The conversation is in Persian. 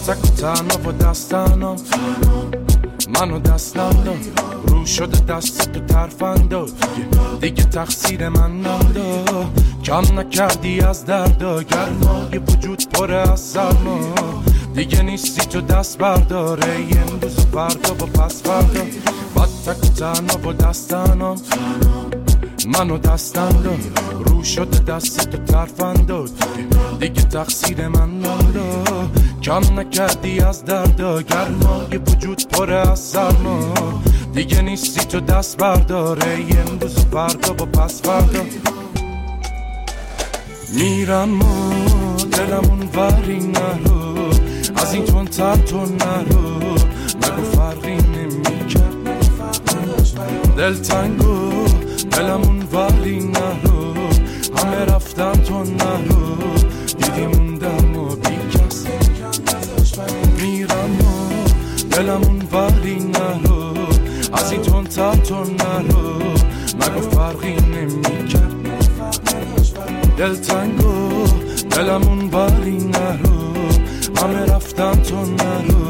تک و تنها با دستانا منو دستم داد رو شده دست تو ترفندا دیگه تقصیر من نبودا کم نکردی از دردا گرمای وجود پره از سرما دیگه نیستی تو دست برداره امروز و فردا با پس فردا بعد تک و تنها با دستانا منو دستم داد رو شده دست تو ترفندا دیگه تقصیر من نبودا کم نکردی از دردا گرمای وجود پره از سرما دیگه نیستی تو دست برداره امروز و فردا با پس فردا میرم و دلمون وری نرو از این تون تر تو نرو نگو فرقی نمیکرد دلتنگو دلمون وری نرو همه رفتن تو نرو دیدی موندم و بیکس میرم و دلمون وری نرو از این تون تر تو نرو نگو فرقی نمیکرد دلتنگو دلمون وری نرو همه رفتن تو نرو